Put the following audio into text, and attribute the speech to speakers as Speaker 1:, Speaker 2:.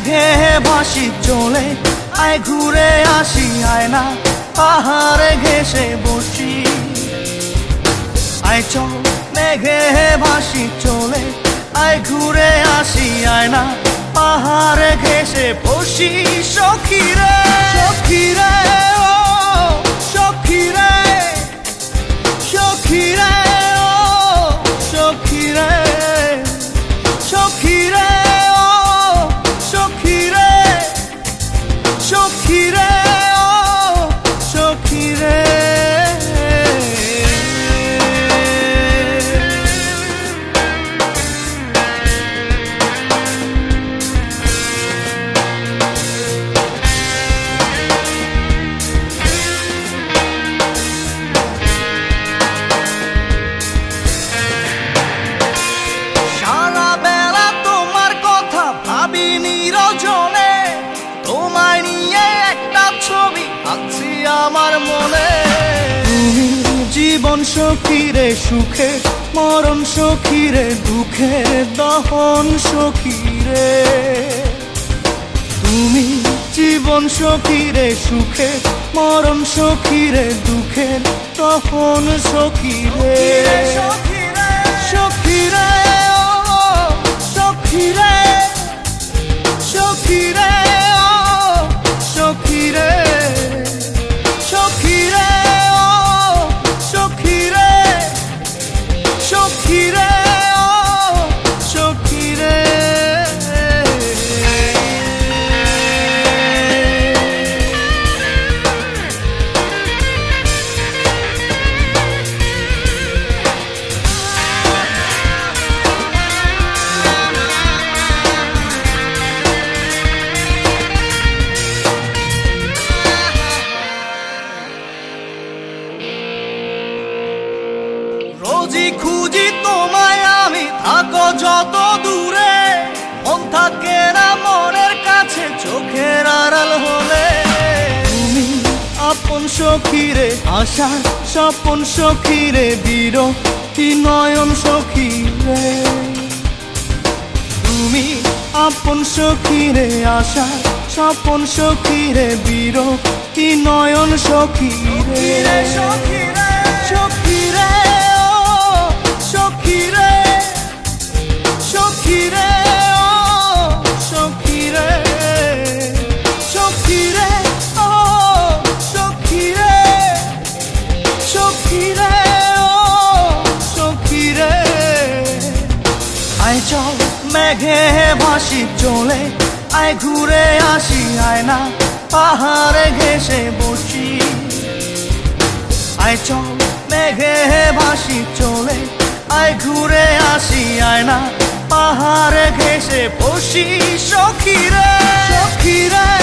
Speaker 1: মেঘে ভাসি চলে আয় ঘুরে আসি আয়না পাহাড়ে ঘেসে বসি আয় চল মেঘে ভাসি চলে আয় ঘুরে আসি আয়না পাহাড়ে ঘেসে বসি সখী রে সখী রে ও সখী রে সখী রে ও সখী রে সখী রে ও সখী রে সখী রে ও সখী রে আমার মনে তুমি জীবন সখী রে সুখে মরণ সখী রে দুঃখের দহন সখী রে তুমি জীবন সখী রে সুখে মরণ সখী রে দুঃখের দহন সখী রে সখী রে ও সখী রে সখী রে ও সখী রে সখী রে ও সখী রে সখী রে ও সখী রে রোজি খুঁজি তোমায় আমি থাকো যত দূরে মন থাকে না মনের কাছে চোখের আড়াল হলে তুমি আপন সখী রে আশা স্বপন সখী রে বিরক্তি নয়ন সখী রে তুমি আপন সখী রে আশা স্বপন সখী রে বিরক্তি নয়ন সখী রে সখী রে সখী রে সখী রে সখী রে ও সখী রে সখী রে ও সখী রে সখী রে ও সখী রে আয় চল মেঘে ভাসি চলে আয় ঘুরে আসি আয়না পাহাড়ে ঘেসে বসি আয় চল মেঘে ভাসি চলে আয় ঘুরে আসি আয়না পাহাড়ে ঘেসে বসি সখী রে সখী রে